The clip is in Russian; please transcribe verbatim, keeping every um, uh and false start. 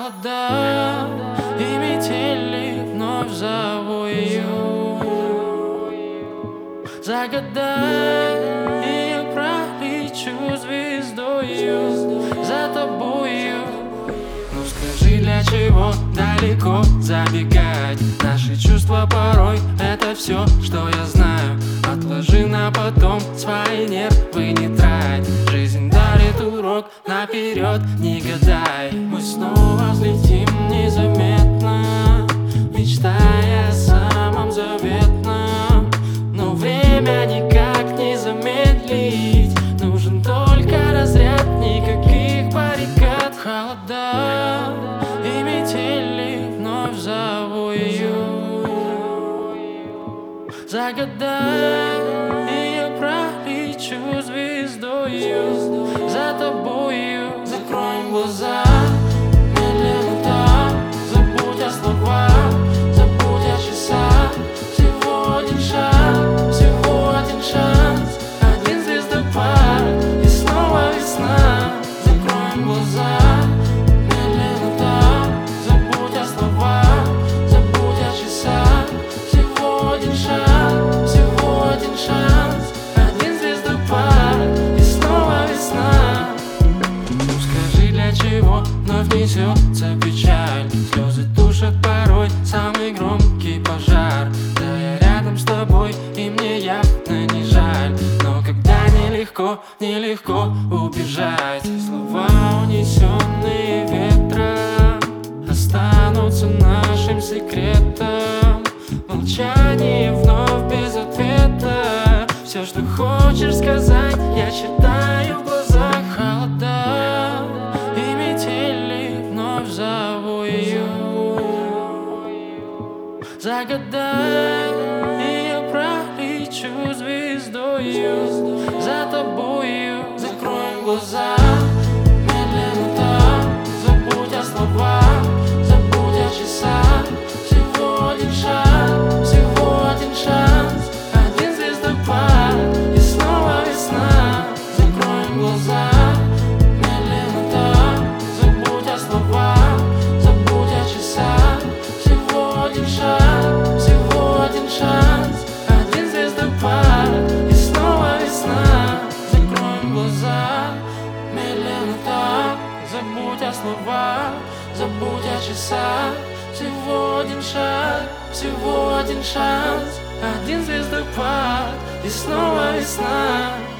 Холода и метели вновь зову ее. Загадай, и я пролечу звездою за тобою. Ну скажи, для чего далеко забегать? Наши чувства порой это все, что я знаю. Отложи на потом, свои нервы не трать. Жизнь дарит урок, наперед не гадай. Мы снова взлетим незаметно, мечтая о самом заветном. Но время никак не замедлить. Нужен только разряд, никаких баррикад. Холода и метели вновь зову ее. Загадай, и я пролечу звездою за тобою. Закроем глаза, медленно так, забудь о словах, забудь о часах. Всего один шаг, всего один шанс, один звездопад, и снова весна. Закроем глаза, медленно так, забудь о словах, забудь о часах. Всего один шаг, всего один шанс, один звездопад, и снова весна. Ну скажи, для чего вновь несется печаль? Слезы тушат порой самый громкий пожар. Да я рядом с тобой, и мне явно не жаль. Но когда нелегко, нелегко убежать, слова, унесенные ветром, останутся нашим секретом. Молчание вновь без ответа. Все, что хочешь сказать, я читаю в глазах. Холода и метели вновь зову ее. Загадай, и я пролечу звездою за тобою. Закроем глаза, медленно так, забудь о словах, забудь о часах. Всего один шаг, всего один шанс, один звездопад, и снова весна. Закроем глаза, медленно так, забудь о словах, забудь о часах. Всего один шаг, всего один шанс, один звездопад, и снова весна. Закроем глаза, медленно так, забудь о словах, забудь о часах. Всего один шаг, всего один шанс, один звездопад, и снова весна.